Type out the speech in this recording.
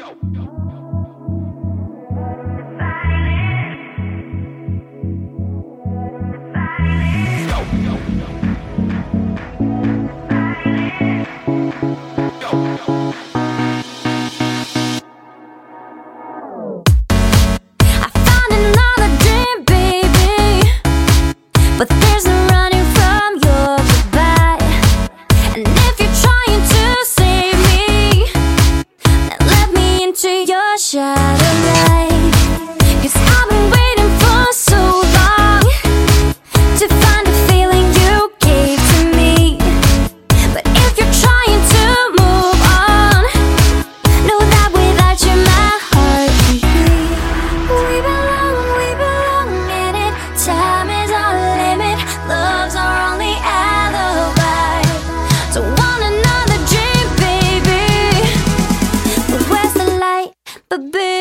But there's no running from your goodbye. And if you're trying to save me, then let me into your shadow light. 'Cause I've been waiting for so long to find the feeling you gave to me. But if you're trying to move on, know that without you my heart can bleed. We belong in it. Time is our limit. Love's our only alibi. Don't want another dream, baby. But where's the light? But baby,